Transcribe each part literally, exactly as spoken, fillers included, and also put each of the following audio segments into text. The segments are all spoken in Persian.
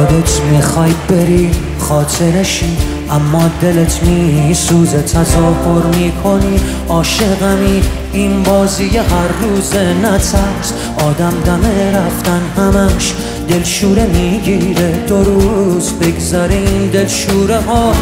خودت میخوای بری خاطرشی، اما دلت میسوزه تظاهر میکنی عاشقمی. این بازی هر روز نترس، آدم دم رفتن همش دلشوره میگیره. دو روز بگذره این دلشوره ها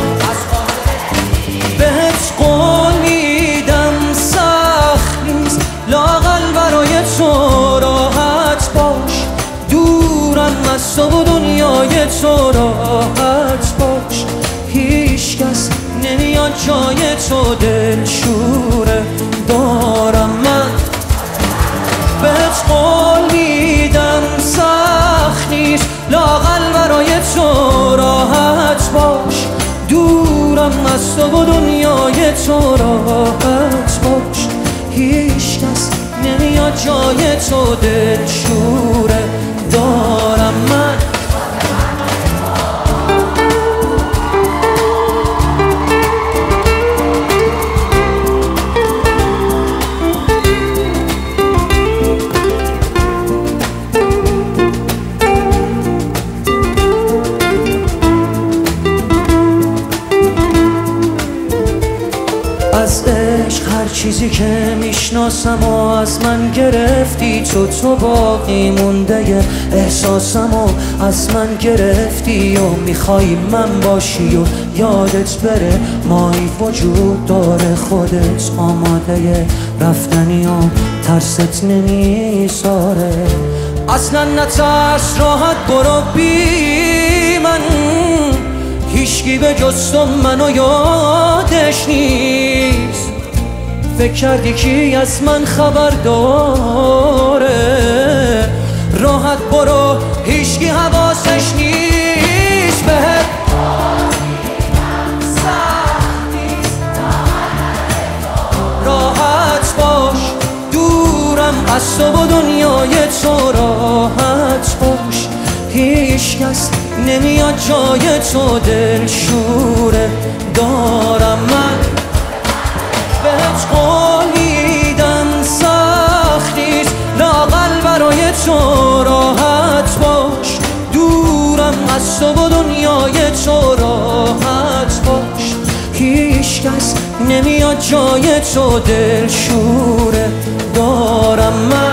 بهت قول میدم سخت نیست، لااقل برای تو راحت باش. دورم از تو و دنیای تو راحت باش. هیچ کس نمیاد جای تو دلشوره دارم من. بهت قول میدم سخت نیست، لااقل برای تو راحت باش. دورم از تو و دنیای تو راحت باش. هیچ کس نمیاد جای تو دلشوره دارم من. از عشق هر چیزی که میشناسم و از من گرفتی تو، تو باقی مونده احساسم و از من گرفتی و میخوای من باشی و یادت بره مایی وجود داره. خودت آماده رفتنی و ترست نمیذاره. اصلا نترس راحت برو بی من، هیچکی به جز تو منو یادش نیست. فکر کردی کی از من خبر داره؟ راحت برو هیچکی حواسش نیست. بهت راحت باش. دورم از تو و دنیای تو راحت باش. هیچ کس نمیاد جای تو دلشوره دارم من. بهت قول میدم سخت نیست، لااقل برای تو راحت باش. دورم از تو و دنیای تو راحت باش. هیچ کس نمیاد جای تو دلشوره دارم من.